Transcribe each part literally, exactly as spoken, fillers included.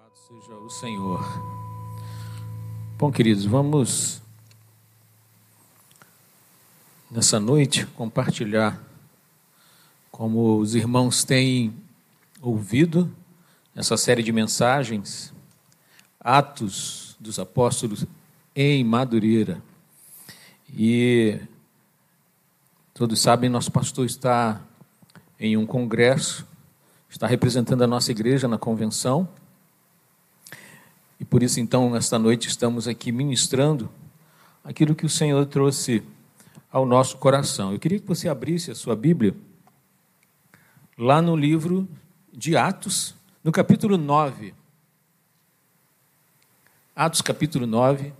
Louvado seja o Senhor. Bom, queridos, vamos nessa noite compartilhar como os irmãos têm ouvido essa série de mensagens, Atos dos Apóstolos em Madureira. E todos sabem, nosso pastor está em um congresso, está representando a nossa igreja na convenção. E por isso, então, esta noite estamos aqui ministrando aquilo que o Senhor trouxe ao nosso coração. Eu queria que você abrisse a sua Bíblia lá no livro de Atos, no capítulo nove. Atos, capítulo nove.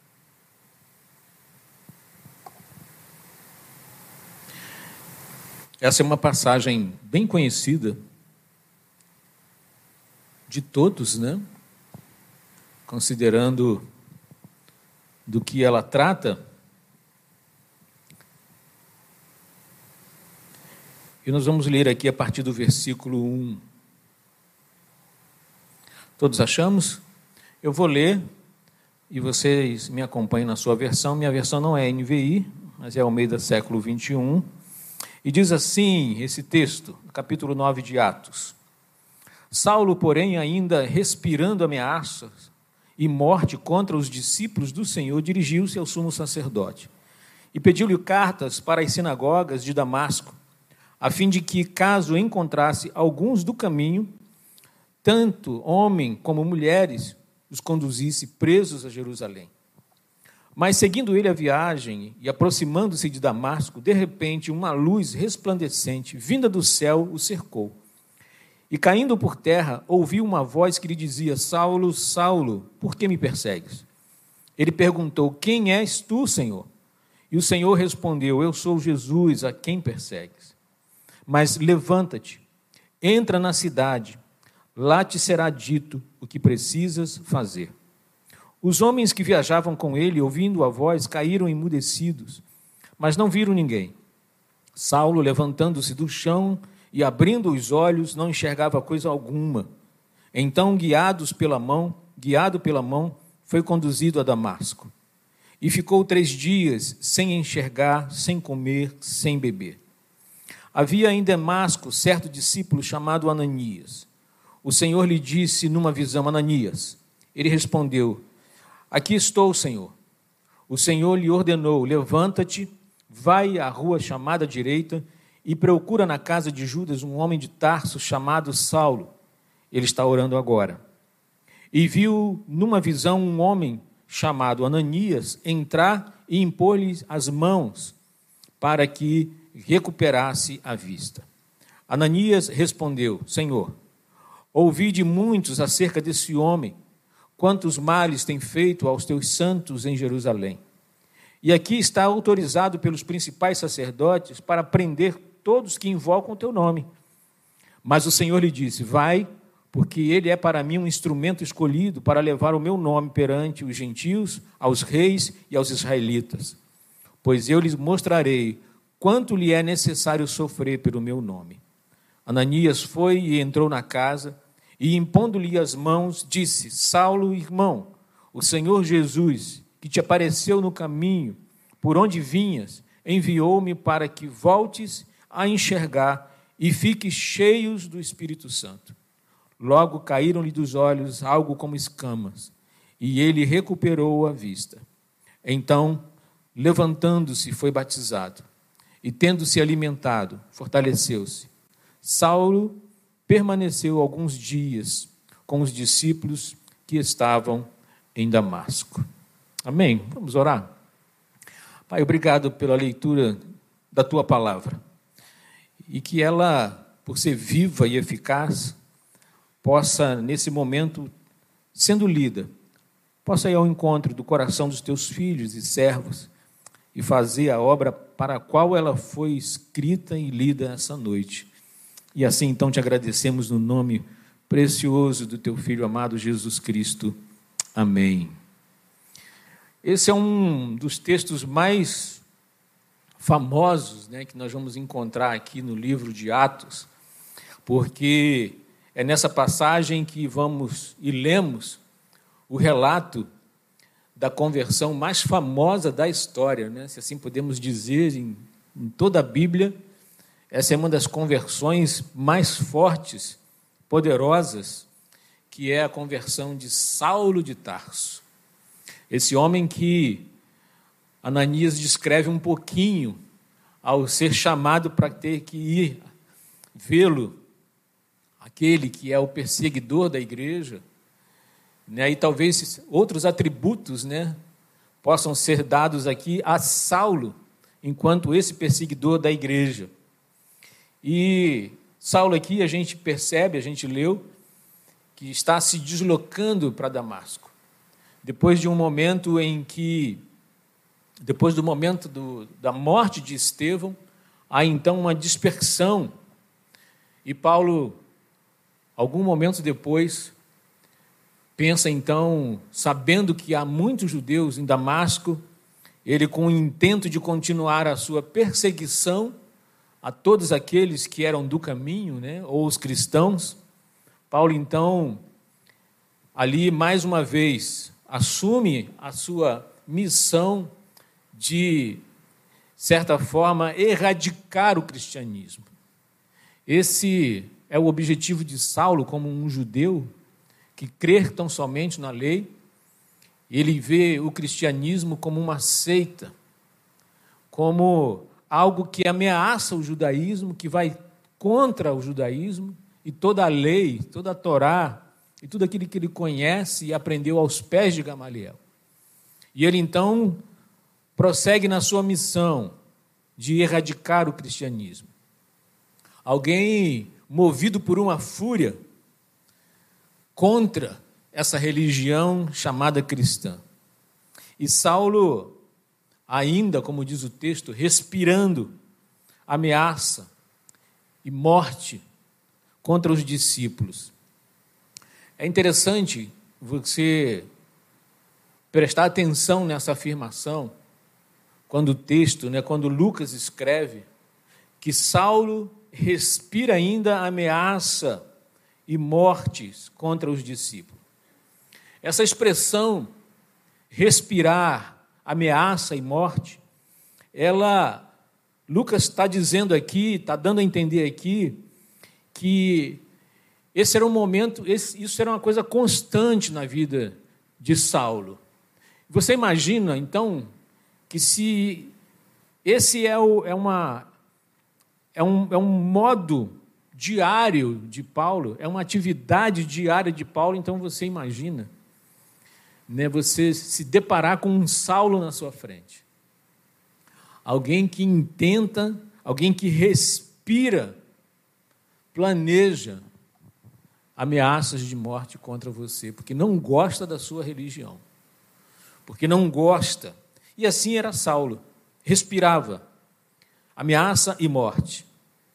Essa é uma passagem bem conhecida de todos, né? Considerando do que ela trata. E nós vamos ler aqui a partir do versículo um. Todos achamos? Eu vou ler e vocês me acompanhem na sua versão. Minha versão não é N V I, mas é Almeida século vinte e um. E diz assim esse texto, capítulo nove de Atos. Saulo, porém, ainda respirando ameaças e morte contra os discípulos do Senhor, dirigiu-se ao sumo sacerdote e pediu-lhe cartas para as sinagogas de Damasco, a fim de que, caso encontrasse alguns do caminho, tanto homem como mulheres, os conduzisse presos a Jerusalém. Mas, seguindo ele a viagem e aproximando-se de Damasco, de repente, uma luz resplandecente, vinda do céu, o cercou. E, caindo por terra, ouviu uma voz que lhe dizia: Saulo, Saulo, por que me persegues? Ele perguntou: quem és tu, Senhor? E o Senhor respondeu: eu sou Jesus, a quem persegues. Mas levanta-te, entra na cidade, lá te será dito o que precisas fazer. Os homens que viajavam com ele, ouvindo a voz, caíram emudecidos, mas não viram ninguém. Saulo, levantando-se do chão e abrindo os olhos, não enxergava coisa alguma. Então, guiados pela mão, guiado pela mão, foi conduzido a Damasco. E ficou três dias sem enxergar, sem comer, sem beber. Havia em Damasco certo discípulo chamado Ananias. O Senhor lhe disse numa visão: Ananias. Ele respondeu: aqui estou, Senhor. O Senhor lhe ordenou: levanta-te, vai à rua chamada direita e procura na casa de Judas um homem de Tarso chamado Saulo. Ele está orando agora. E viu numa visão um homem chamado Ananias entrar e impor-lhe as mãos para que recuperasse a vista. Ananias respondeu: Senhor, ouvi de muitos acerca desse homem, quantos males tem feito aos teus santos em Jerusalém. E aqui está autorizado pelos principais sacerdotes para prender todos que invocam o teu nome. Mas o Senhor lhe disse: vai, porque ele é para mim um instrumento escolhido para levar o meu nome perante os gentios, aos reis e aos israelitas. Pois eu lhes mostrarei quanto lhe é necessário sofrer pelo meu nome. Ananias foi e entrou na casa, e impondo-lhe as mãos, disse: Saulo, irmão, o Senhor Jesus, que te apareceu no caminho, por onde vinhas, enviou-me para que voltes a enxergar e fiques cheios do Espírito Santo. Logo caíram-lhe dos olhos algo como escamas, e ele recuperou a vista. Então, levantando-se, foi batizado, e tendo-se alimentado, fortaleceu-se. Saulo permaneceu alguns dias com os discípulos que estavam em Damasco. Amém? Vamos orar? Pai, obrigado pela leitura da Tua palavra. E que ela, por ser viva e eficaz, possa, nesse momento, sendo lida, possa ir ao encontro do coração dos Teus filhos e servos e fazer a obra para a qual ela foi escrita e lida essa noite. E assim, então, te agradecemos no nome precioso do Teu Filho amado Jesus Cristo. Amém. Esse é um dos textos mais famosos, né, que nós vamos encontrar aqui no livro de Atos, porque é nessa passagem que vamos e lemos o relato da conversão mais famosa da história, né? Se assim podemos dizer, em, em toda a Bíblia, essa é uma das conversões mais fortes, poderosas, que é a conversão de Saulo de Tarso. Esse homem que Ananias descreve um pouquinho ao ser chamado para ter que ir vê-lo, aquele que é o perseguidor da igreja, né? E talvez outros atributos, né, possam ser dados aqui a Saulo, enquanto esse perseguidor da igreja. E Saulo aqui a gente percebe, a gente leu, que está se deslocando para Damasco. Depois de um momento em que, depois do momento do, da morte de Estevão, há então uma dispersão. E Paulo, algum momento depois, pensa então, sabendo que há muitos judeus em Damasco, ele com o intento de continuar a sua perseguição a todos aqueles que eram do caminho, né, ou os cristãos, Paulo então, ali mais uma vez, assume a sua missão de, certa forma, erradicar o cristianismo. Esse é o objetivo de Saulo como um judeu que crê tão somente na lei. Ele vê o cristianismo como uma seita, como algo que ameaça o judaísmo, que vai contra o judaísmo e toda a lei, toda a Torá e tudo aquilo que ele conhece e aprendeu aos pés de Gamaliel. E ele então prossegue na sua missão de erradicar o cristianismo. Alguém movido por uma fúria contra essa religião chamada cristã. E Saulo, ainda, como diz o texto, respirando ameaça e morte contra os discípulos. É interessante você prestar atenção nessa afirmação, quando o texto, né, quando Lucas escreve que Saulo respira ainda ameaça e mortes contra os discípulos. Essa expressão, respirar, ameaça e morte, ela, Lucas está dizendo aqui, está dando a entender aqui, que esse era um momento, esse, isso era uma coisa constante na vida de Saulo. Você imagina, então, que se esse é, o, é, uma, é, um, é um modo diário de Paulo, é uma atividade diária de Paulo, então você imagina, né, você se deparar com um Saulo na sua frente. Alguém que intenta, alguém que respira, planeja ameaças de morte contra você, porque não gosta da sua religião, porque não gosta. E assim era Saulo, respirava ameaça e morte.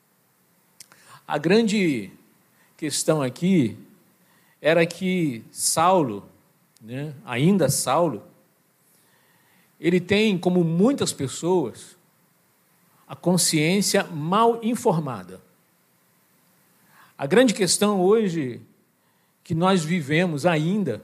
A grande questão aqui era que Saulo, né, ainda Saulo, ele tem, como muitas pessoas, a consciência mal informada. A grande questão hoje que nós vivemos ainda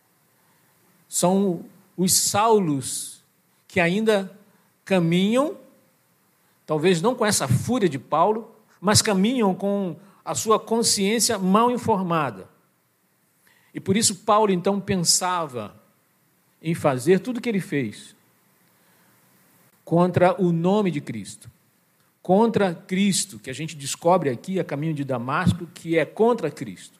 são os Saulos que ainda caminham, talvez não com essa fúria de Paulo, mas caminham com a sua consciência mal informada. E por isso Paulo, então, pensava em fazer tudo o que ele fez contra o nome de Cristo, contra Cristo, que a gente descobre aqui a caminho de Damasco, que é contra Cristo.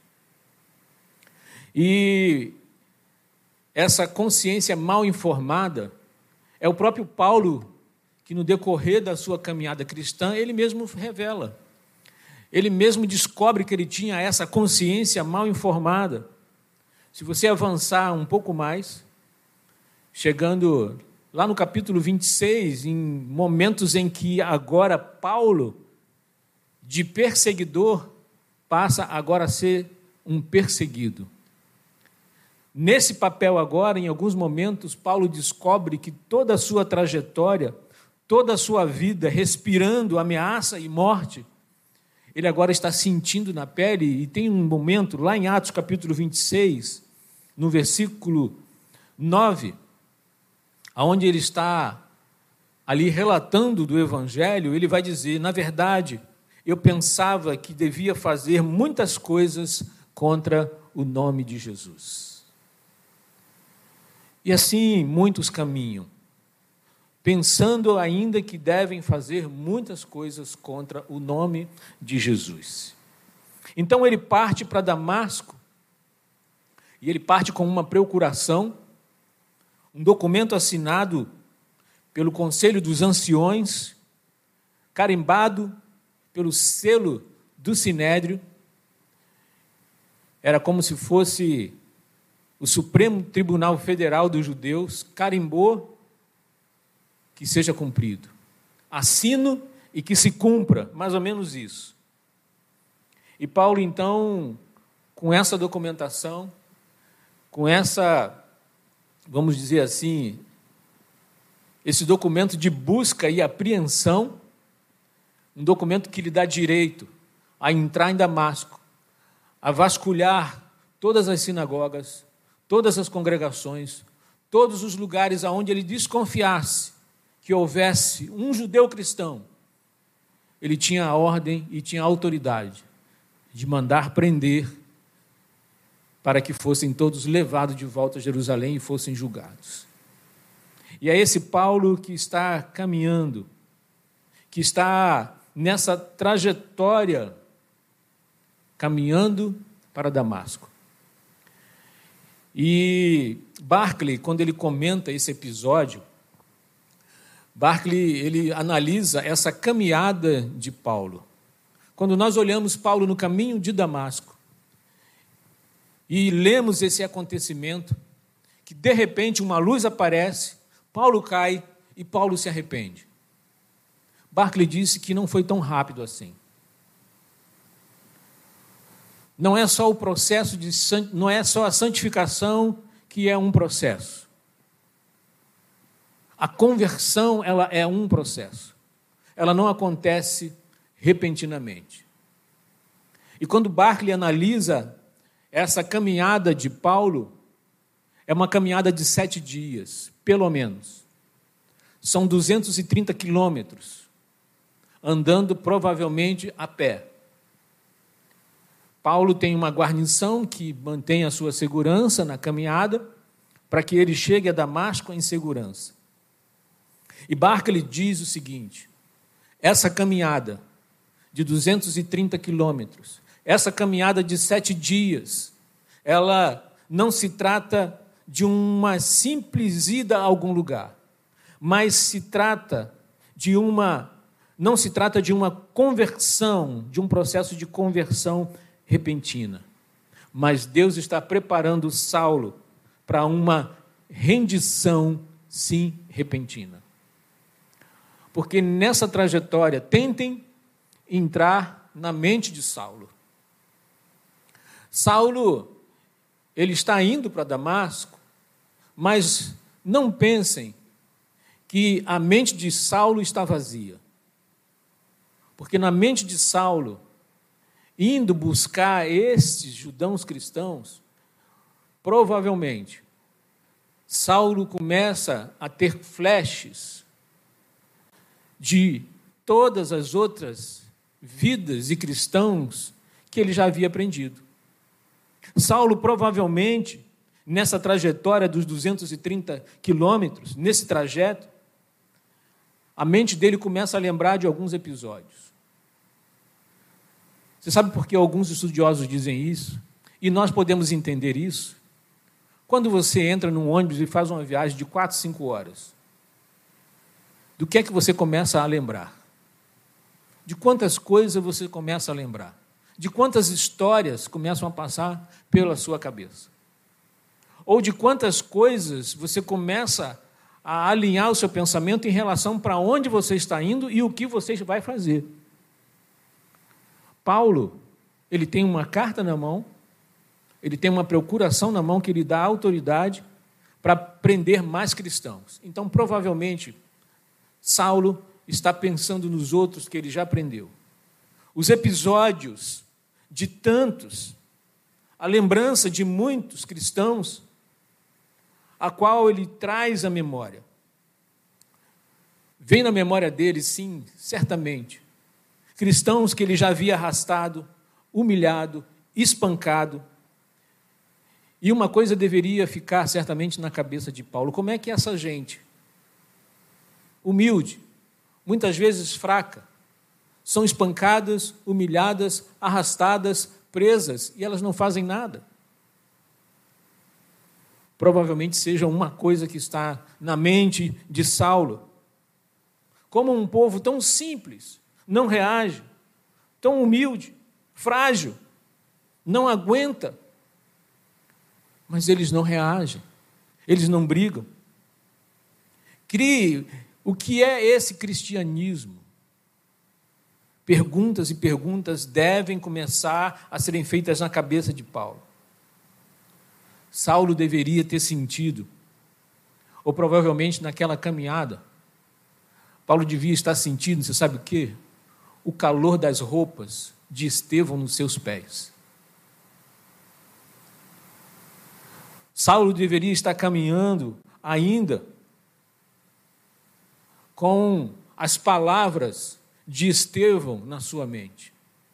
E essa consciência mal informada é o próprio Paulo que, no decorrer da sua caminhada cristã, ele mesmo revela. Ele mesmo descobre que ele tinha essa consciência mal informada. Se você avançar um pouco mais, chegando lá no capítulo vinte e seis, em momentos em que agora Paulo, de perseguidor, passa agora a ser um perseguido. Nesse papel agora, em alguns momentos, Paulo descobre que toda a sua trajetória, toda a sua vida, respirando ameaça e morte, ele agora está sentindo na pele, e tem um momento lá em Atos capítulo vinte e seis, no versículo nove, onde ele está ali relatando do Evangelho, ele vai dizer, na verdade, eu pensava que devia fazer muitas coisas contra o nome de Jesus. E assim muitos caminham, pensando ainda que devem fazer muitas coisas contra o nome de Jesus. Então ele parte para Damasco, e ele parte com uma procuração, um documento assinado pelo Conselho dos Anciões, carimbado pelo selo do Sinédrio. Era como se fosse o Supremo Tribunal Federal dos Judeus, carimbou que seja cumprido. Assino e que se cumpra, mais ou menos isso. E Paulo, então, com essa documentação, com essa, vamos dizer assim, esse documento de busca e apreensão, um documento que lhe dá direito a entrar em Damasco, a vasculhar todas as sinagogas, todas as congregações, todos os lugares aonde ele desconfiasse que houvesse um judeu cristão, ele tinha a ordem e tinha a autoridade de mandar prender para que fossem todos levados de volta a Jerusalém e fossem julgados. E é esse Paulo que está caminhando, que está nessa trajetória, caminhando para Damasco. E Barclay, quando ele comenta esse episódio, Barclay, ele analisa essa caminhada de Paulo. Quando nós olhamos Paulo no caminho de Damasco e lemos esse acontecimento, que de repente uma luz aparece, Paulo cai e Paulo se arrepende. Barclay disse que não foi tão rápido assim. Não é só o processo de não é só a santificação que é um processo. A conversão, ela é um processo. Ela não acontece repentinamente. E quando Barclay analisa essa caminhada de Paulo, é uma caminhada de sete dias, pelo menos. São duzentos e trinta quilômetros, andando provavelmente a pé. Paulo tem uma guarnição que mantém a sua segurança na caminhada, para que ele chegue a Damasco em segurança. E Barclay diz o seguinte: essa caminhada de duzentos e trinta quilômetros, essa caminhada de sete dias, ela não se trata de uma simples ida a algum lugar, mas se trata de uma, não se trata de uma conversão, de um processo de conversão repentina. Mas Deus está preparando Saulo para uma rendição, sim, repentina. Porque nessa trajetória, tentem entrar na mente de Saulo. Saulo, ele está indo para Damasco, mas não pensem que a mente de Saulo está vazia. Porque na mente de Saulo, indo buscar estes judeus cristãos, provavelmente, Saulo começa a ter flashes de todas as outras vidas e cristãos que ele já havia aprendido. Saulo, provavelmente, nessa trajetória dos duzentos e trinta quilômetros, nesse trajeto, a mente dele começa a lembrar de alguns episódios. Você sabe por que alguns estudiosos dizem isso? E nós podemos entender isso? Quando você entra num ônibus e faz uma viagem de quatro, cinco horas, do que é que você começa a lembrar? De quantas coisas você começa a lembrar? De quantas histórias começam a passar pela sua cabeça? Ou de quantas coisas você começa a alinhar o seu pensamento em relação para onde você está indo e o que você vai fazer? Paulo, ele tem uma carta na mão, ele tem uma procuração na mão que lhe dá autoridade para prender mais cristãos. Então, provavelmente, Saulo está pensando nos outros que ele já prendeu. os episódios de tantos, a lembrança de muitos cristãos, a qual ele traz à memória. Vem na memória dele, sim, certamente, cristãos que ele já havia arrastado, humilhado, espancado. E uma coisa deveria ficar certamente na cabeça de Paulo: como é que essa gente, humilde, muitas vezes fraca, são espancadas, humilhadas, arrastadas, presas, e elas não fazem nada? Provavelmente seja uma coisa que está na mente de Saulo. Como um povo tão simples não reage, tão humilde, frágil, não aguenta, mas eles não reagem, eles não brigam. Crie o que é esse cristianismo. Perguntas e perguntas devem começar a serem feitas na cabeça de Paulo. Saulo deveria ter sentido, ou provavelmente naquela caminhada, Paulo devia estar sentindo, você sabe o quê? O calor das roupas de Estevão nos seus pés. Saulo deveria estar caminhando ainda com as palavras de Estevão na sua mente.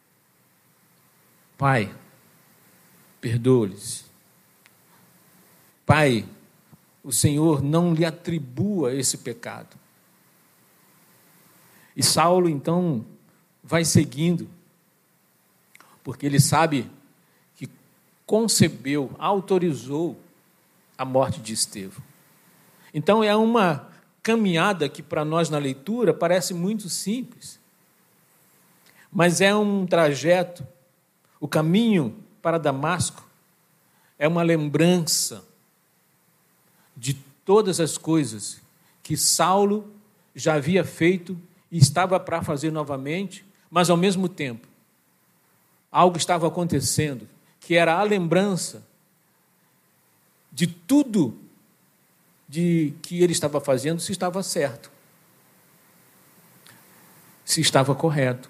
Pai, perdoa-lhes. Pai, o Senhor não lhe atribua esse pecado. E Saulo, então, vai seguindo, porque ele sabe que concebeu, autorizou a morte de Estevão. Então, é uma caminhada que, para nós na leitura, parece muito simples, mas é um trajeto, o caminho para Damasco é uma lembrança de todas as coisas que Saulo já havia feito e estava para fazer novamente, mas, ao mesmo tempo, algo estava acontecendo, que era a lembrança de tudo de que ele estava fazendo, se estava certo, se estava correto.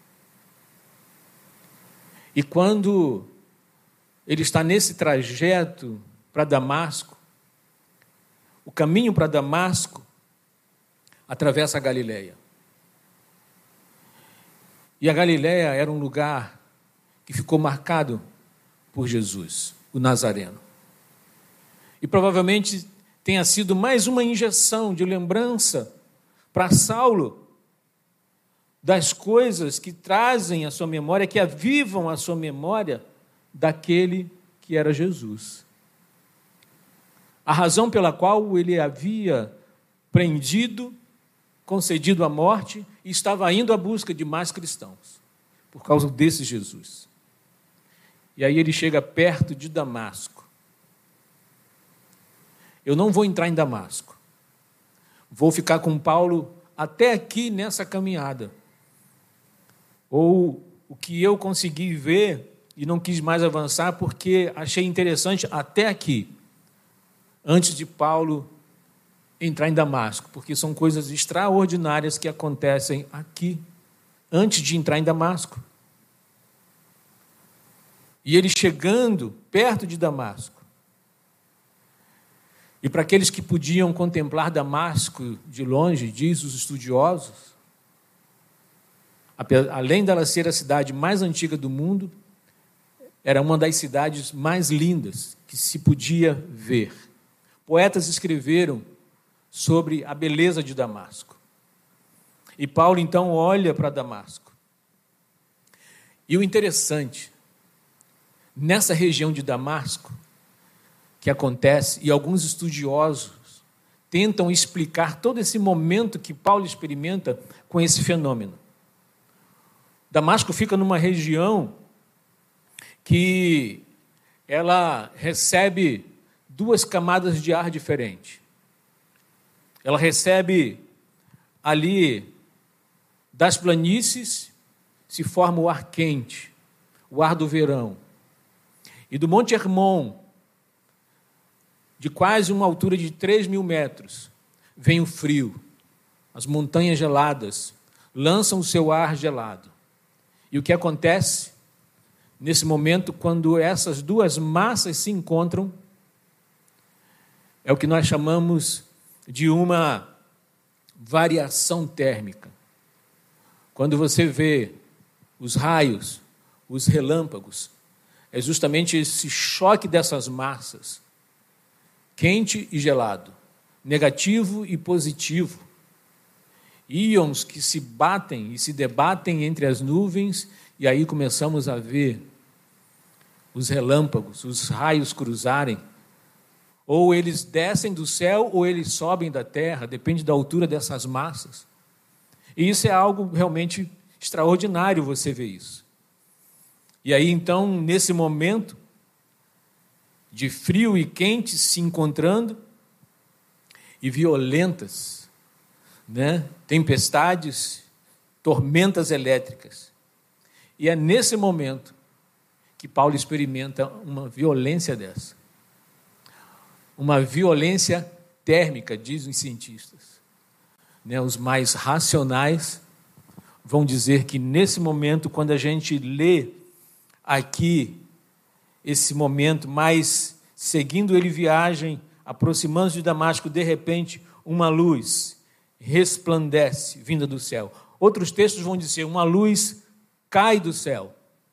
E quando ele está nesse trajeto para Damasco, o caminho para Damasco atravessa a Galileia. E a Galileia era um lugar que ficou marcado por Jesus, o Nazareno. E provavelmente tenha sido mais uma injeção de lembrança para Saulo das coisas que trazem a sua memória, que avivam a sua memória daquele que era Jesus. A razão pela qual ele havia prendido, concedido a morte, e estava indo à busca de mais cristãos, por causa desse Jesus. E aí ele chega perto de Damasco. Eu não vou entrar em Damasco. Vou ficar com Paulo até aqui nessa caminhada. Ou o que eu consegui ver e não quis mais avançar porque achei interessante até aqui, antes de Paulo entrar em Damasco, porque são coisas extraordinárias que acontecem aqui, antes de entrar em Damasco. E ele chegando perto de Damasco, e para aqueles que podiam contemplar Damasco de longe, diz os estudiosos, além dela ser a cidade mais antiga do mundo, era uma das cidades mais lindas que se podia ver. Poetas escreveram sobre a beleza de Damasco. E Paulo, então, olha para Damasco. E o interessante, nessa região de Damasco, que acontece, e alguns estudiosos tentam explicar todo esse momento que Paulo experimenta com esse fenômeno. Damasco fica numa região que ela recebe duas camadas de ar diferentes. Ela recebe ali das planícies, se forma o ar quente, o ar do verão. E do Monte Hermon, de quase uma altura de três mil metros, vem o frio. As montanhas geladas lançam o seu ar gelado. E o que acontece nesse momento, quando essas duas massas se encontram, é o que nós chamamos de uma variação térmica. Quando você vê os raios, os relâmpagos, é justamente esse choque dessas massas, quente e gelado, negativo e positivo, íons que se batem e se debatem entre as nuvens, e aí começamos a ver os relâmpagos, os raios cruzarem. Ou eles descem do céu, ou eles sobem da terra, depende da altura dessas massas. E isso é algo realmente extraordinário, você ver isso. E aí, então, nesse momento de frio e quente se encontrando, e violentas, né? Tempestades, tormentas elétricas. E é nesse momento que Paulo experimenta uma violência dessa. Uma violência térmica, dizem os cientistas. Né? Os mais racionais vão dizer que nesse momento, quando a gente lê aqui esse momento, mais seguindo ele viagem, aproximando-se de Damasco, de repente, uma luz resplandece, vinda do céu. Outros textos vão dizer, uma luz cai do céu.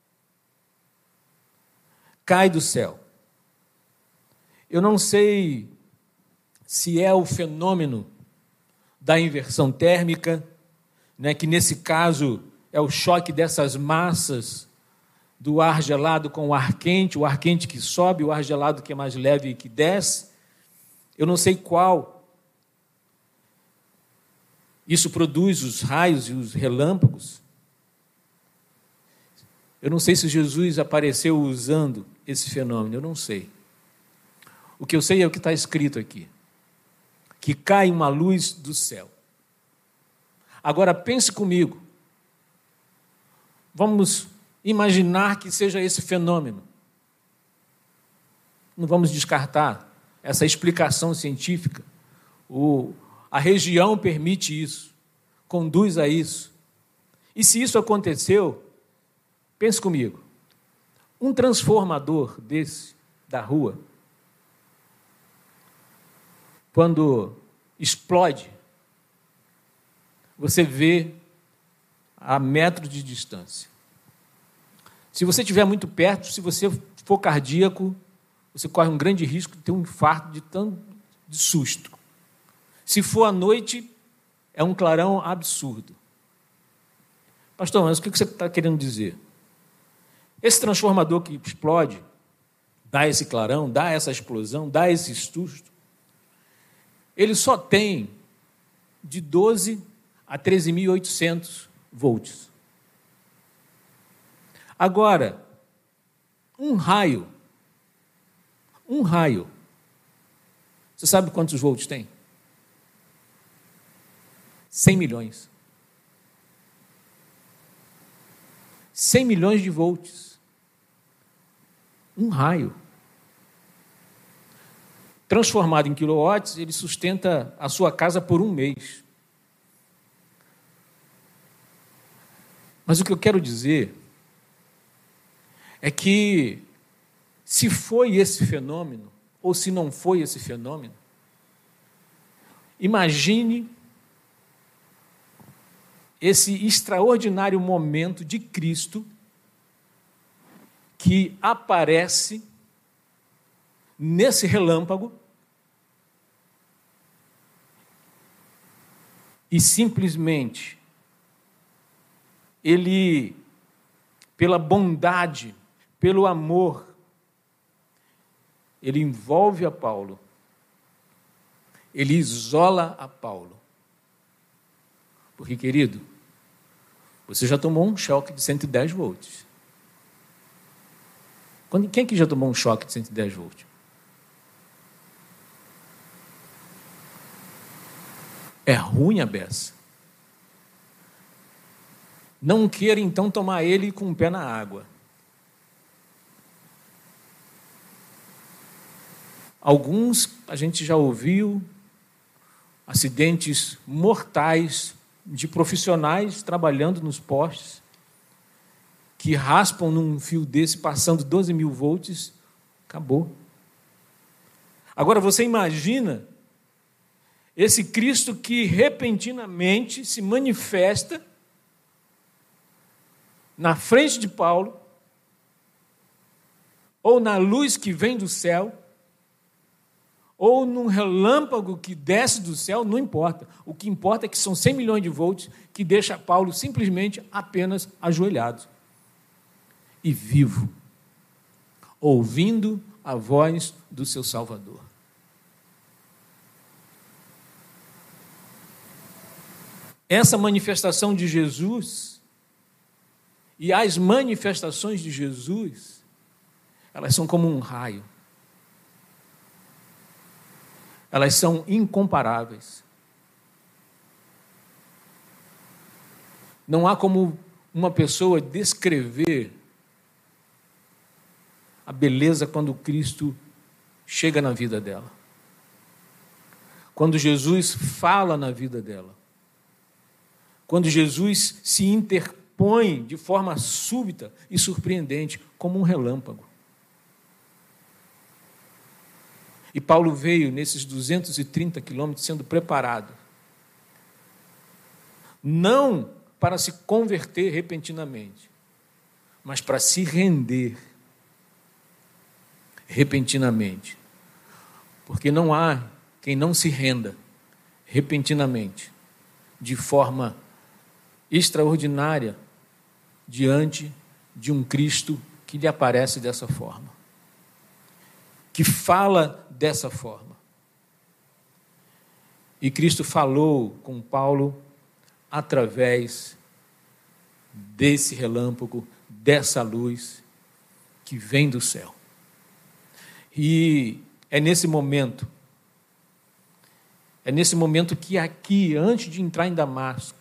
Cai do céu. Eu não sei se é o fenômeno da inversão térmica, né, que nesse caso é o choque dessas massas do ar gelado com o ar quente, o ar quente que sobe, o ar gelado que é mais leve e que desce. Eu não sei qual. Isso produz os raios e os relâmpagos. Eu não sei se Jesus apareceu usando esse fenômeno, eu não sei. O que eu sei é o que está escrito aqui, que cai uma luz do céu. Agora pense comigo, vamos imaginar que seja esse fenômeno. Não vamos descartar essa explicação científica. O, a região permite isso, conduz a isso. E se isso aconteceu, pense comigo, um transformador desse, da rua, quando explode, você vê a metros de distância. Se você estiver muito perto, se você for cardíaco, você corre um grande risco de ter um infarto de tanto de susto. Se for à noite, é um clarão absurdo. Pastor, mas o que você está querendo dizer? Esse transformador que explode, dá esse clarão, dá essa explosão, dá esse susto, ele só tem de doze a treze mil e oitocentos volts. Agora, um raio, um raio, você sabe quantos volts tem? cem milhões. cem milhões de volts. Um raio. Transformado em quilowatts, ele sustenta a sua casa por um mês. Mas o que eu quero dizer é que, se foi esse fenômeno, ou se não foi esse fenômeno, imagine esse extraordinário momento de Cristo que aparece nesse relâmpago e simplesmente ele, pela bondade, pelo amor, ele envolve a Paulo, ele isola a Paulo. Porque, querido, você já tomou um choque de cento e dez volts. Quem que já tomou um choque de cento e dez volts? É ruim a beça. Não queira, então, tomar ele com o pé na água. Alguns, a gente já ouviu, acidentes mortais de profissionais trabalhando nos postes, que raspam num fio desse, passando doze mil volts, acabou. Agora você imagina esse Cristo que repentinamente se manifesta na frente de Paulo, ou na luz que vem do céu, ou num relâmpago que desce do céu, não importa. O que importa é que são cem milhões de volts que deixa Paulo simplesmente apenas ajoelhado e vivo, ouvindo a voz do seu Salvador. Essa manifestação de Jesus e as manifestações de Jesus, elas são como um raio. Elas são incomparáveis. Não há como uma pessoa descrever a beleza quando Cristo chega na vida dela. Quando Jesus fala na vida dela. Quando Jesus se interpõe de forma súbita e surpreendente, como um relâmpago. E Paulo veio nesses duzentos e trinta quilômetros sendo preparado, não para se converter repentinamente, mas para se render repentinamente. Porque não há quem não se renda repentinamente, de forma extraordinária, diante de um Cristo que lhe aparece dessa forma, que fala dessa forma. E Cristo falou com Paulo através desse relâmpago, dessa luz que vem do céu. E é nesse momento, é nesse momento que aqui, antes de entrar em Damasco,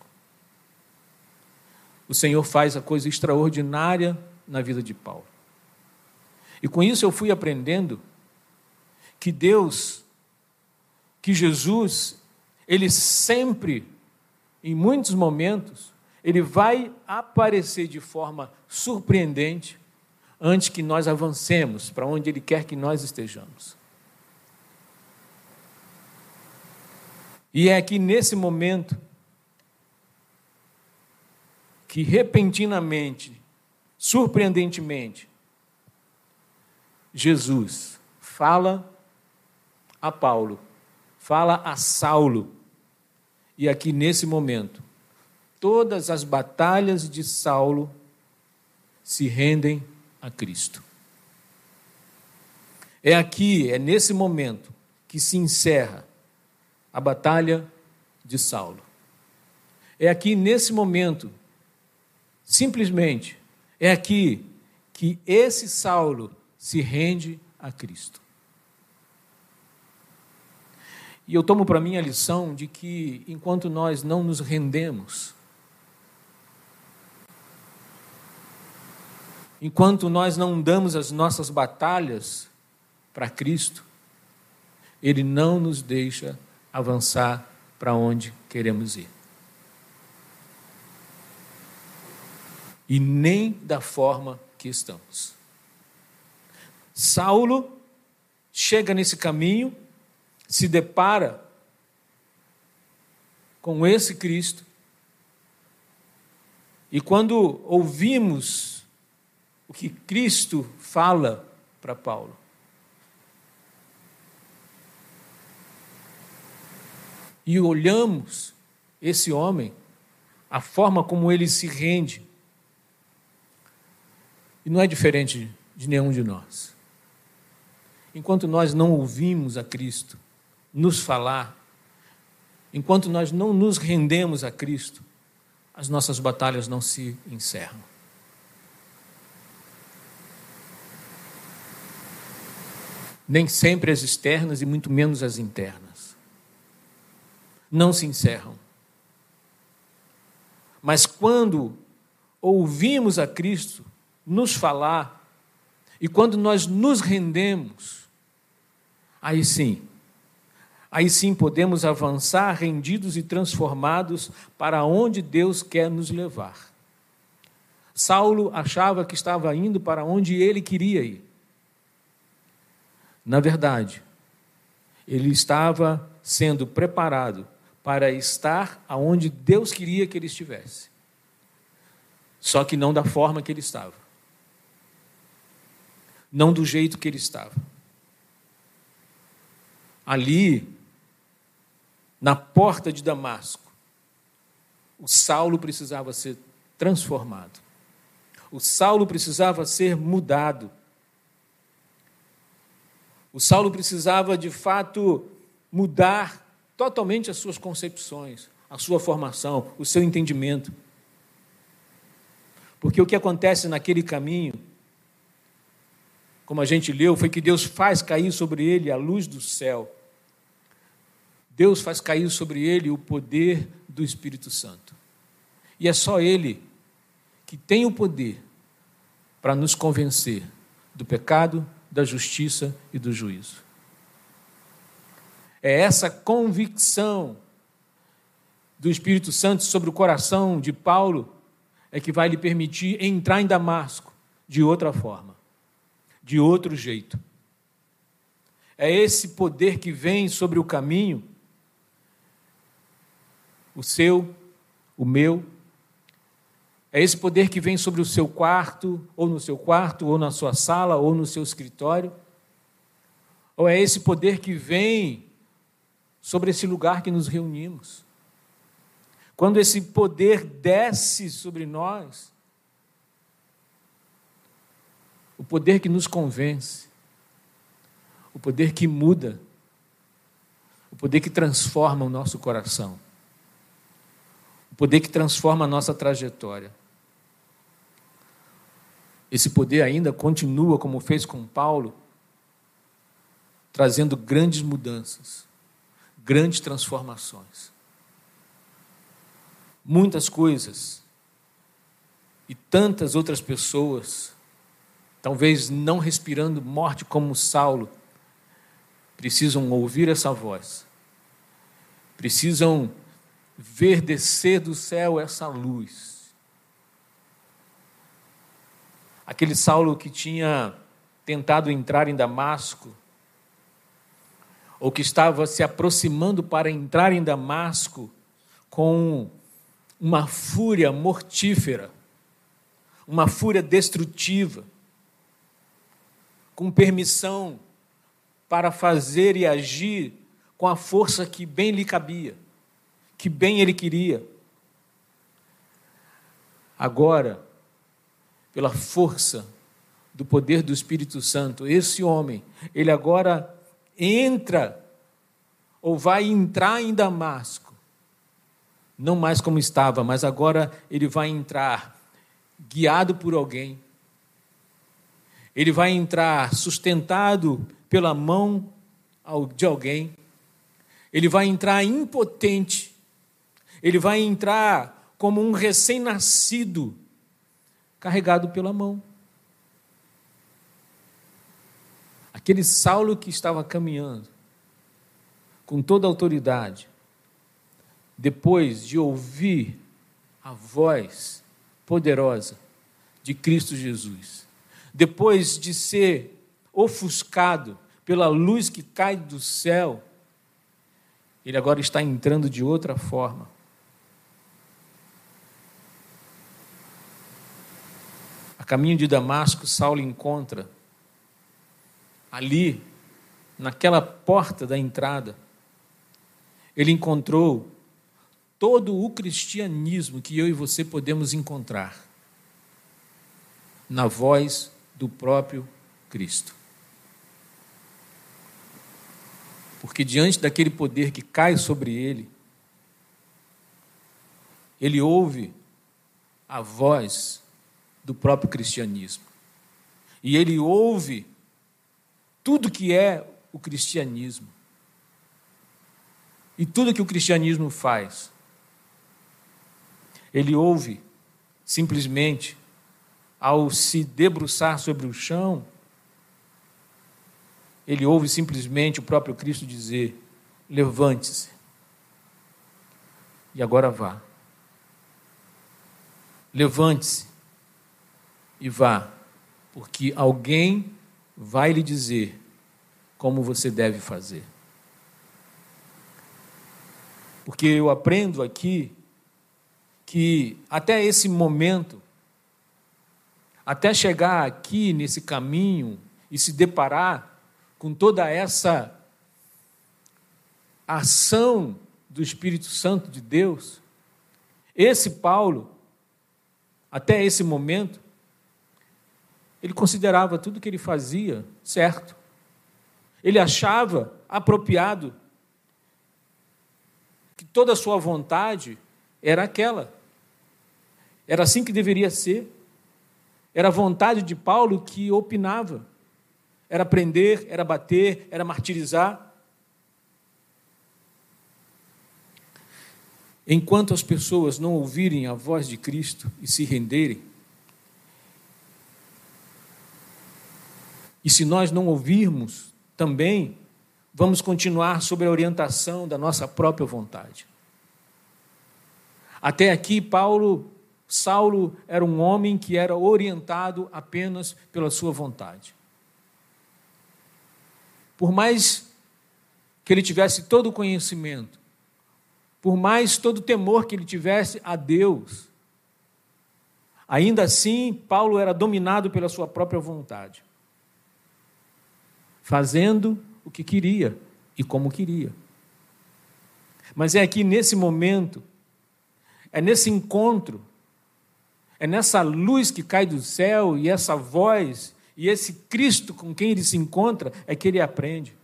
o Senhor faz a coisa extraordinária na vida de Paulo. E com isso eu fui aprendendo que Deus, que Jesus, Ele sempre, em muitos momentos, Ele vai aparecer de forma surpreendente antes que nós avancemos para onde Ele quer que nós estejamos. E é aqui nesse momento que repentinamente, surpreendentemente, Jesus fala a Paulo, fala a Saulo, e aqui nesse momento, todas as batalhas de Saulo se rendem a Cristo. É aqui, é nesse momento, que se encerra a batalha de Saulo. É aqui nesse momento, simplesmente, é aqui que esse Saulo se rende a Cristo. E eu tomo para mim a lição de que, enquanto nós não nos rendemos, enquanto nós não damos as nossas batalhas para Cristo, Ele não nos deixa avançar para onde queremos ir. E nem da forma que estamos. Saulo chega nesse caminho, se depara com esse Cristo, e quando ouvimos o que Cristo fala para Paulo, e olhamos esse homem, a forma como ele se rende, e não é diferente de nenhum de nós. Enquanto nós não ouvimos a Cristo nos falar, enquanto nós não nos rendemos a Cristo, as nossas batalhas não se encerram. Nem sempre as externas e muito menos as internas. Não se encerram. Mas quando ouvimos a Cristo nos falar, e quando nós nos rendemos, aí sim, aí sim podemos avançar rendidos e transformados para onde Deus quer nos levar. Saulo achava que estava indo para onde ele queria ir. Na verdade, ele estava sendo preparado para estar aonde Deus queria que ele estivesse. Só que não da forma que ele estava. Não do jeito que ele estava. Ali, na porta de Damasco, o Saulo precisava ser transformado. O Saulo precisava ser mudado. O Saulo precisava, de fato, mudar totalmente as suas concepções, a sua formação, o seu entendimento. Porque o que acontece naquele caminho, como a gente leu, foi que Deus faz cair sobre ele a luz do céu. Deus faz cair sobre ele o poder do Espírito Santo. E é só Ele que tem o poder para nos convencer do pecado, da justiça e do juízo. É essa convicção do Espírito Santo sobre o coração de Paulo é que vai lhe permitir entrar em Damasco de outra forma, de outro jeito. É esse poder que vem sobre o caminho, o seu, o meu. É esse poder que vem sobre o seu quarto, ou no seu quarto, ou na sua sala, ou no seu escritório. Ou é esse poder que vem sobre esse lugar que nos reunimos. Quando esse poder desce sobre nós, o poder que nos convence, o poder que muda, o poder que transforma o nosso coração, o poder que transforma a nossa trajetória. Esse poder ainda continua, como fez com Paulo, trazendo grandes mudanças, grandes transformações. Muitas coisas e tantas outras pessoas, talvez não respirando morte como Saulo, precisam ouvir essa voz, precisam ver descer do céu essa luz. Aquele Saulo que tinha tentado entrar em Damasco, ou que estava se aproximando para entrar em Damasco com uma fúria mortífera, uma fúria destrutiva, com permissão para fazer e agir com a força que bem lhe cabia, que bem ele queria. Agora, pela força do poder do Espírito Santo, esse homem, ele agora entra, ou vai entrar em Damasco, não mais como estava, mas agora ele vai entrar guiado por alguém, ele vai entrar sustentado pela mão de alguém, ele vai entrar impotente, ele vai entrar como um recém-nascido, carregado pela mão. Aquele Saulo que estava caminhando com toda a autoridade, depois de ouvir a voz poderosa de Cristo Jesus, depois de ser ofuscado pela luz que cai do céu, ele agora está entrando de outra forma. A caminho de Damasco, Saulo encontra ali, naquela porta da entrada, ele encontrou todo o cristianismo que eu e você podemos encontrar na voz do próprio Cristo. Porque diante daquele poder que cai sobre ele, ele ouve a voz do próprio cristianismo. E ele ouve tudo que é o cristianismo. E tudo que o cristianismo faz. Ele ouve simplesmente, ao se debruçar sobre o chão, ele ouve simplesmente o próprio Cristo dizer: levante-se, e agora vá. Levante-se, e vá, porque alguém vai lhe dizer como você deve fazer. Porque eu aprendo aqui que até esse momento, até chegar aqui nesse caminho e se deparar com toda essa ação do Espírito Santo de Deus, esse Paulo, até esse momento, ele considerava tudo que ele fazia certo. Ele achava apropriado que toda a sua vontade era aquela. Era assim que deveria ser. Era a vontade de Paulo que opinava. Era prender, era bater, era martirizar. Enquanto as pessoas não ouvirem a voz de Cristo e se renderem, e se nós não ouvirmos também, vamos continuar sob a orientação da nossa própria vontade. Até aqui, Paulo, Saulo era um homem que era orientado apenas pela sua vontade. Por mais que ele tivesse todo o conhecimento, por mais todo o temor que ele tivesse a Deus, ainda assim, Paulo era dominado pela sua própria vontade, fazendo o que queria e como queria. Mas é aqui nesse momento, é nesse encontro, é nessa luz que cai do céu e essa voz e esse Cristo com quem ele se encontra, é que ele aprende.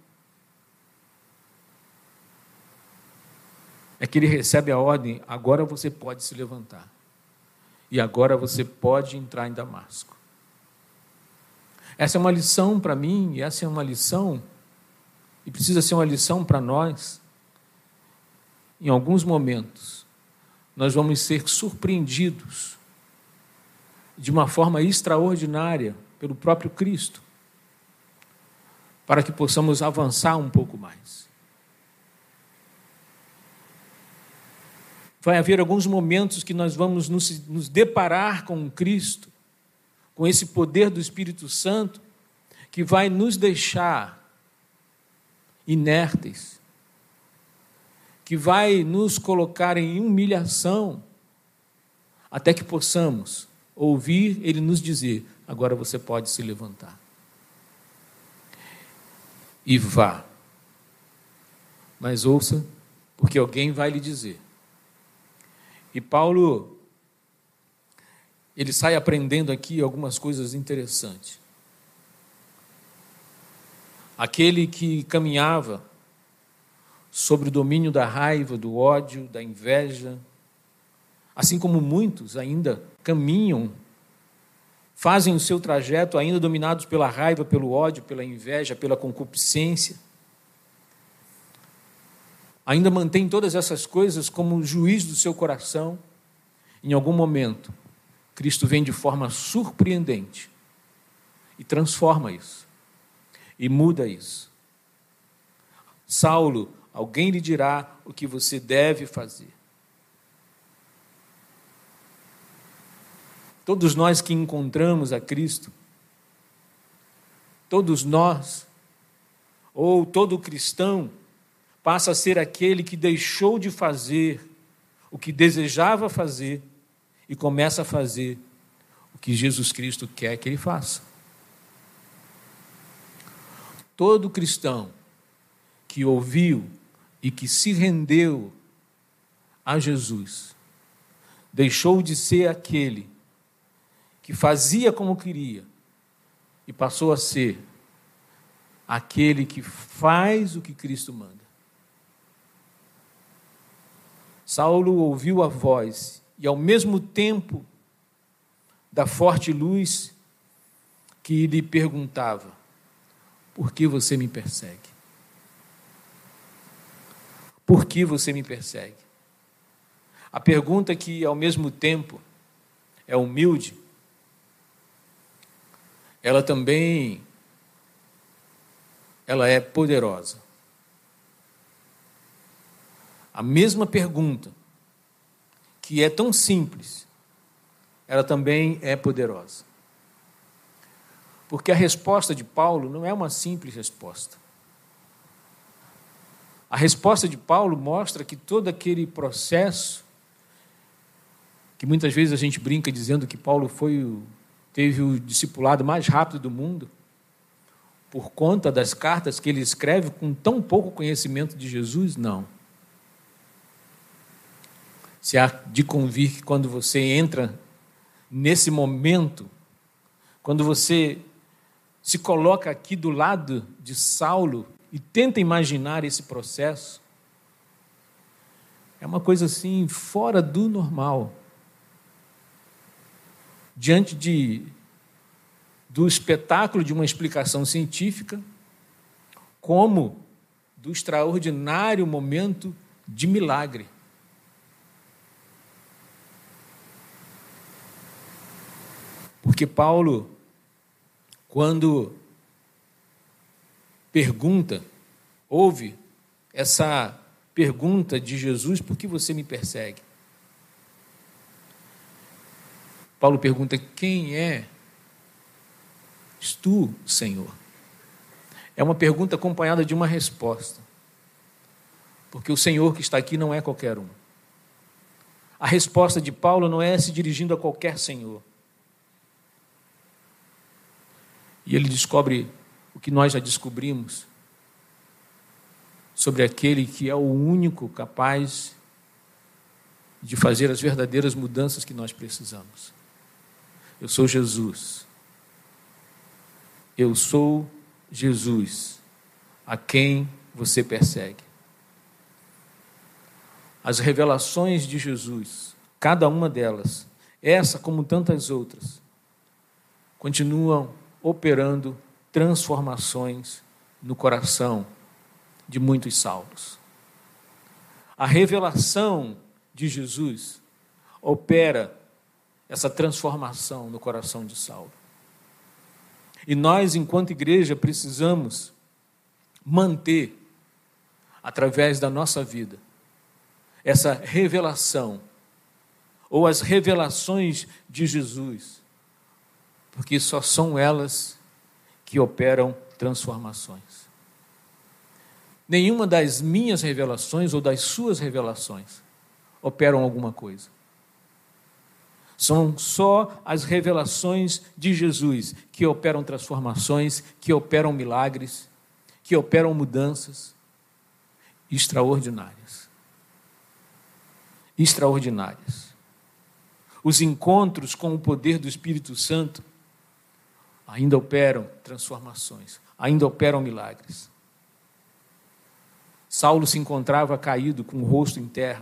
É que ele recebe a ordem, agora você pode se levantar. E agora você pode entrar em Damasco. Essa é uma lição para mim, e essa é uma lição, e precisa ser uma lição para nós. Em alguns momentos, nós vamos ser surpreendidos de uma forma extraordinária pelo próprio Cristo, para que possamos avançar um pouco mais. Vai haver alguns momentos que nós vamos nos, nos deparar com Cristo, com esse poder do Espírito Santo, que vai nos deixar inertes, que vai nos colocar em humilhação, até que possamos ouvir ele nos dizer, agora você pode se levantar. E vá. Mas ouça, porque alguém vai lhe dizer. E Paulo, ele sai aprendendo aqui algumas coisas interessantes. Aquele que caminhava sobre o domínio da raiva, do ódio, da inveja, assim como muitos ainda caminham, fazem o seu trajeto ainda dominados pela raiva, pelo ódio, pela inveja, pela concupiscência, ainda mantém todas essas coisas como juiz do seu coração. Em algum momento, Cristo vem de forma surpreendente e transforma isso, e muda isso. Saulo, alguém lhe dirá o que você deve fazer. Todos nós que encontramos a Cristo, todos nós, ou todo cristão, passa a ser aquele que deixou de fazer o que desejava fazer e começa a fazer o que Jesus Cristo quer que ele faça. Todo cristão que ouviu e que se rendeu a Jesus, deixou de ser aquele que fazia como queria e passou a ser aquele que faz o que Cristo manda. Saulo ouviu a voz e, ao mesmo tempo, da forte luz que lhe perguntava, por que você me persegue? Por que você me persegue? A pergunta que, ao mesmo tempo, é humilde, ela também ela é poderosa. A mesma pergunta, que é tão simples, ela também é poderosa. Porque a resposta de Paulo não é uma simples resposta. A resposta de Paulo mostra que todo aquele processo, que muitas vezes a gente brinca dizendo que Paulo foi o, teve o discipulado mais rápido do mundo, por conta das cartas que ele escreve com tão pouco conhecimento de Jesus, não. Se há de convir que quando você entra nesse momento, quando você se coloca aqui do lado de Saulo e tenta imaginar esse processo, é uma coisa assim fora do normal. Diante de, do espetáculo de uma explicação científica, como do extraordinário momento de milagre. Porque Paulo, quando pergunta, ouve essa pergunta de Jesus: por que você me persegue? Paulo pergunta: quem é tu, Senhor? É uma pergunta acompanhada de uma resposta, porque o Senhor que está aqui não é qualquer um. A resposta de Paulo não é se dirigindo a qualquer Senhor. E ele descobre o que nós já descobrimos sobre aquele que é o único capaz de fazer as verdadeiras mudanças que nós precisamos. Eu sou Jesus. Eu sou Jesus, a quem você persegue. As revelações de Jesus, cada uma delas, essa como tantas outras, continuam operando transformações no coração de muitos Saulos. A revelação de Jesus opera essa transformação no coração de Saulo. E nós, enquanto igreja, precisamos manter, através da nossa vida, essa revelação, ou as revelações de Jesus, porque só são elas que operam transformações. Nenhuma das minhas revelações ou das suas revelações operam alguma coisa. São só as revelações de Jesus que operam transformações, que operam milagres, que operam mudanças extraordinárias. Extraordinárias. Os encontros com o poder do Espírito Santo ainda operam transformações, ainda operam milagres. Saulo se encontrava caído, com o rosto em terra.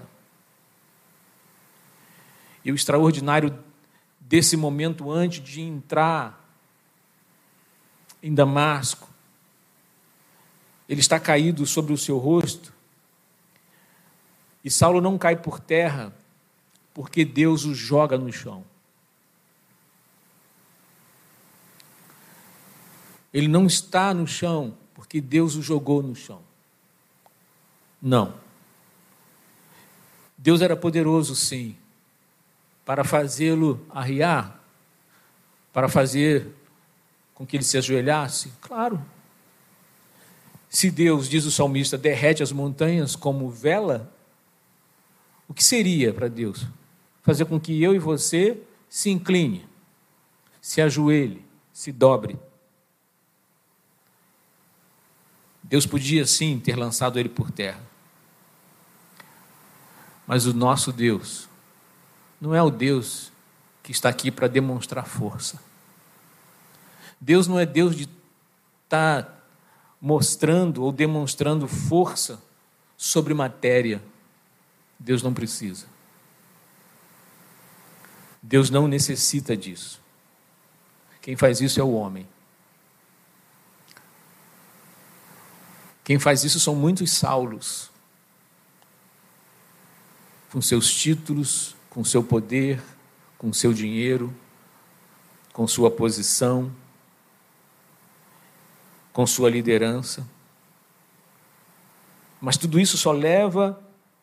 E o extraordinário desse momento, antes de entrar em Damasco, ele está caído sobre o seu rosto, e Saulo não cai por terra, porque Deus o joga no chão. Ele não está no chão, porque Deus o jogou no chão. Não. Deus era poderoso, sim, para fazê-lo arriar, para fazer com que ele se ajoelhasse? Claro. Se Deus, diz o salmista, derrete as montanhas como vela, o que seria para Deus? Fazer com que eu e você se incline, se ajoelhe, se dobre. Deus podia, sim, ter lançado ele por terra. Mas o nosso Deus não é o Deus que está aqui para demonstrar força. Deus não é Deus de estar mostrando ou demonstrando força sobre matéria. Deus não precisa. Deus não necessita disso. Quem faz isso é o homem. Quem faz isso são muitos Saulos, com seus títulos, com seu poder, com seu dinheiro, com sua posição, com sua liderança. Mas tudo isso só leva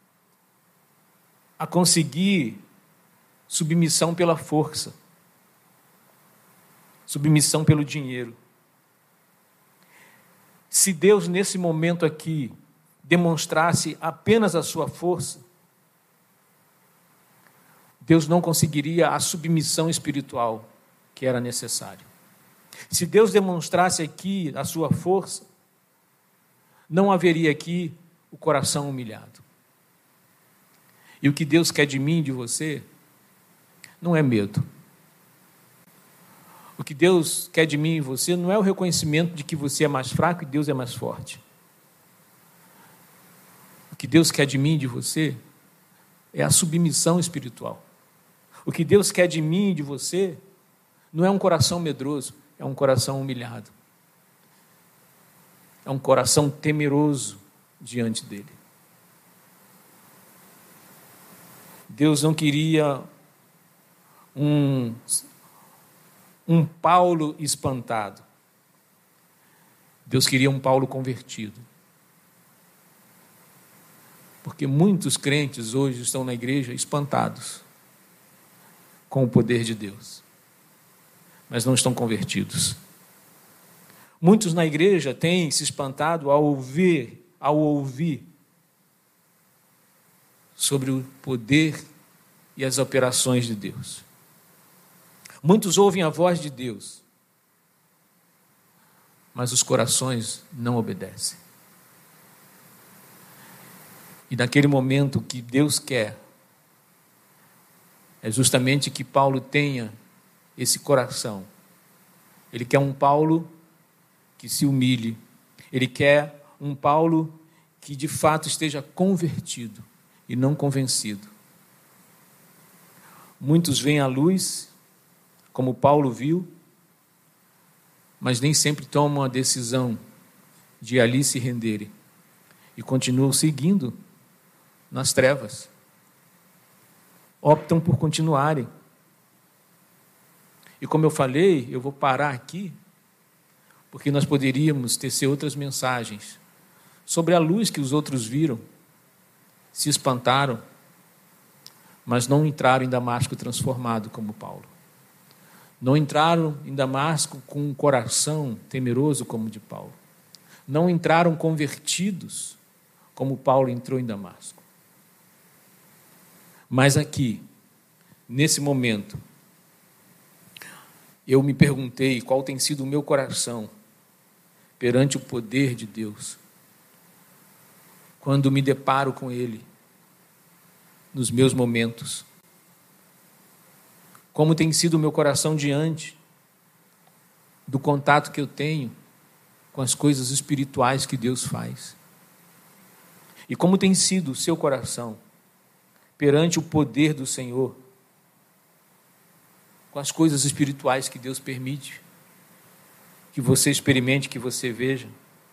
a conseguir submissão pela força. submissão pelo dinheiro. Se Deus, nesse momento aqui, demonstrasse apenas a sua força, Deus não conseguiria a submissão espiritual que era necessária. Se Deus demonstrasse aqui a sua força, não haveria aqui o coração humilhado. E o que Deus quer de mim e de você não é medo. O que Deus quer de mim e você não é o reconhecimento de que você é mais fraco e Deus é mais forte. O que Deus quer de mim e de você é a submissão espiritual. O que Deus quer de mim e de você não é um coração medroso, é um coração humilhado. É um coração temeroso diante dele. Deus não queria um, um Paulo espantado. Deus queria um Paulo convertido. Porque muitos crentes hoje estão na igreja espantados com o poder de Deus, mas não estão convertidos. Muitos na igreja têm se espantado ao ouvir, ao ouvir sobre o poder e as operações de Deus. Muitos ouvem a voz de Deus, mas os corações não obedecem. E naquele momento que Deus quer é justamente que Paulo tenha esse coração. Ele quer um Paulo que se humilhe. Ele quer um Paulo que de fato esteja convertido e não convencido. Muitos veem a luz, como Paulo viu, mas nem sempre tomam a decisão de ali se renderem e continuam seguindo nas trevas. Optam por continuarem. E como eu falei, eu vou parar aqui, porque nós poderíamos tecer outras mensagens sobre a luz que os outros viram, se espantaram, mas não entraram em Damasco transformado como Paulo. Não entraram em Damasco com um coração temeroso como o de Paulo. Não entraram convertidos como Paulo entrou em Damasco. Mas aqui, nesse momento, eu me perguntei qual tem sido o meu coração perante o poder de Deus, quando me deparo com Ele, nos meus momentos. Como tem sido o meu coração diante do contato que eu tenho com as coisas espirituais que Deus faz. E como tem sido o seu coração perante o poder do Senhor, com as coisas espirituais que Deus permite que você experimente, que você veja,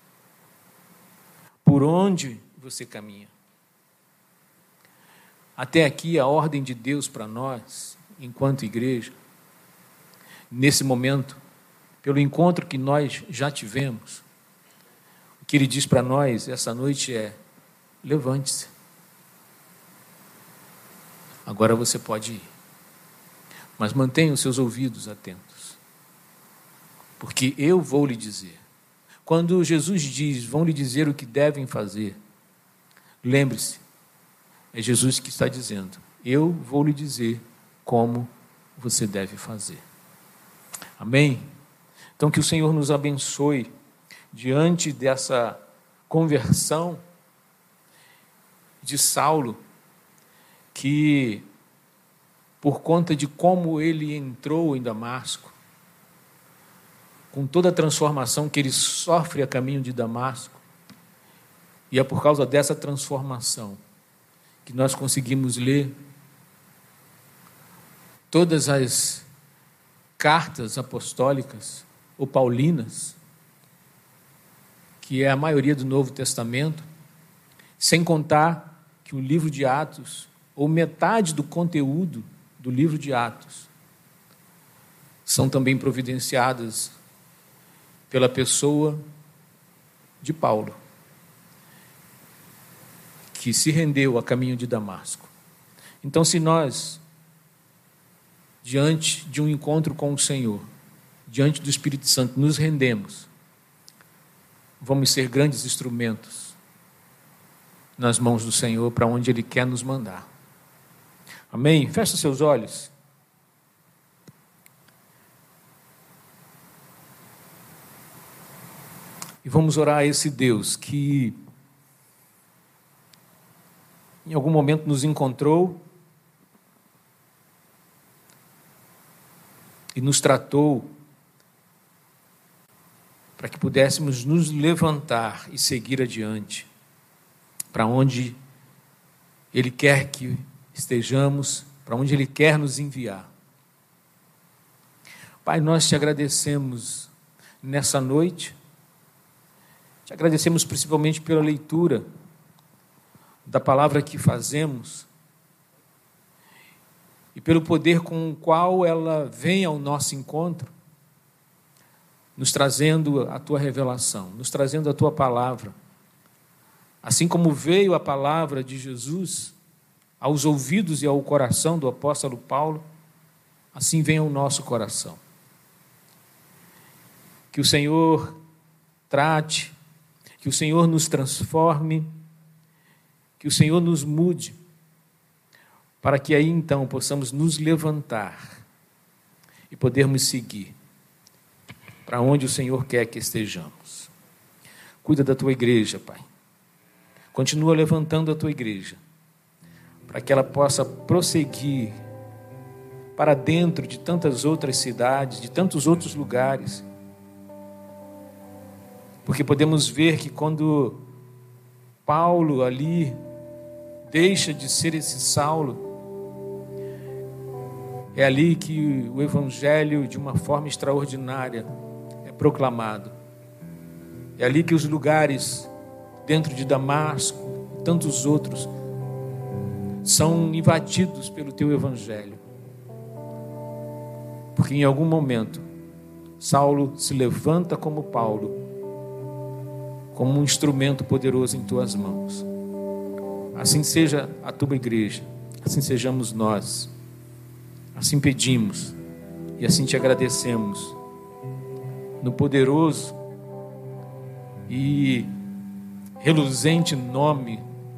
por onde você caminha. Até aqui a ordem de Deus para nós, enquanto igreja, nesse momento, pelo encontro que nós já tivemos, o que Ele diz para nós essa noite é: levante-se. Agora você pode ir, mas mantenha os seus ouvidos atentos, porque eu vou lhe dizer. Quando Jesus diz, vão lhe dizer o que devem fazer, lembre-se, é Jesus que está dizendo, eu vou lhe dizer como você deve fazer. Amém? Então que o Senhor nos abençoe diante dessa conversão de Saulo, que por conta de como ele entrou em Damasco, com toda a transformação que ele sofre a caminho de Damasco, e é por causa dessa transformação que nós conseguimos ler todas as cartas apostólicas ou paulinas, que é a maioria do Novo Testamento, sem contar que o livro de Atos, ou metade do conteúdo do livro de Atos, são também providenciadas pela pessoa de Paulo, que se rendeu a caminho de Damasco. Então, se nós, diante de um encontro com o Senhor, diante do Espírito Santo, nos rendemos, vamos ser grandes instrumentos nas mãos do Senhor para onde Ele quer nos mandar. Amém? Feche seus olhos. E vamos orar a esse Deus que em algum momento nos encontrou e nos tratou para que pudéssemos nos levantar e seguir adiante para onde Ele quer que estejamos, para onde Ele quer nos enviar. Pai, nós te agradecemos nessa noite, te agradecemos principalmente pela leitura da palavra que fazemos e pelo poder com o qual ela vem ao nosso encontro, nos trazendo a tua revelação, nos trazendo a tua palavra. Assim como veio a palavra de Jesus aos ouvidos e ao coração do apóstolo Paulo, assim vem ao nosso coração. Que o Senhor trate, que o Senhor nos transforme, que o Senhor nos mude, para que aí então possamos nos levantar e podermos seguir para onde o Senhor quer que estejamos. Cuida da tua igreja, Pai. Continua levantando a tua igreja, para que ela possa prosseguir para dentro de tantas outras cidades, de tantos outros lugares. Porque podemos ver que quando Paulo ali deixa de ser esse Saulo, é ali que o Evangelho, de uma forma extraordinária, é proclamado. É ali que os lugares dentro de Damasco e tantos outros são invadidos pelo teu Evangelho. Porque em algum momento Saulo se levanta como Paulo, como um instrumento poderoso em tuas mãos. Assim seja a tua igreja, assim sejamos nós. Assim pedimos e assim te agradecemos, no poderoso e reluzente nome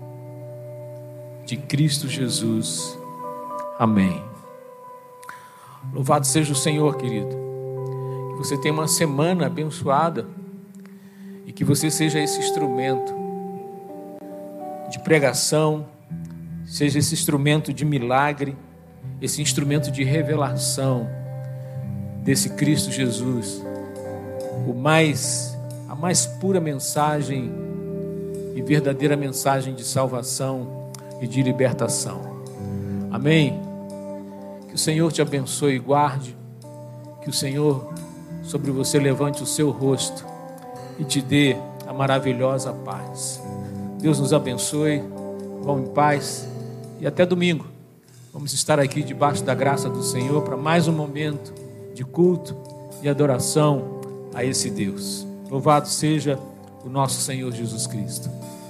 de Cristo Jesus. Amém. Louvado seja o Senhor, querido. Que você tenha uma semana abençoada e que você seja esse instrumento de pregação, seja esse instrumento de milagre, esse instrumento de revelação desse Cristo Jesus, o mais, a mais pura mensagem e verdadeira mensagem de salvação e de libertação. Amém? Que o Senhor te abençoe e guarde, que o Senhor sobre você levante o seu rosto e te dê a maravilhosa paz. Deus nos abençoe, vão em paz e até domingo. Vamos estar aqui debaixo da graça do Senhor para mais um momento de culto e adoração a esse Deus. Louvado seja o nosso Senhor Jesus Cristo.